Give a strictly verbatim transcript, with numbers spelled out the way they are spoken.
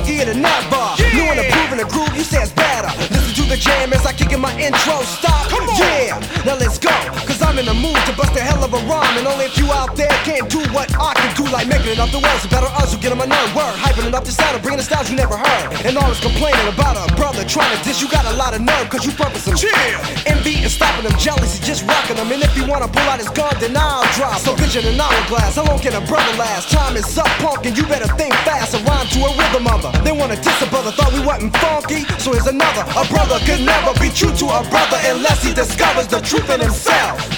funky and never. Yeah. New and improving the groove, you say it's better. Listen to the jam as I kick in my intro. Stop. Come on. Yeah, now let's go. Cause I'm in the mood to bust a hell of a rhyme. And only if you out there can't do what I can do, like making it up the words. So better us who get on my nerve. Word, hyping it up the sound and bringing the styles you never heard. And always complaining about a brother trying to diss. You got a lot of nerve cause you pumping some chill. Envy and stopping them, jealousy just rocking them. And if you wanna pull out his gun, then I'll drop. So vision an hourglass, how long can a brother last? Time is up, punk, and you better think fast. A rhyme to a rhythm of her. They wanna diss a brother, thought we wasn't funky. So here's another. A brother could never be true to a brother unless he discovers the truth in himself.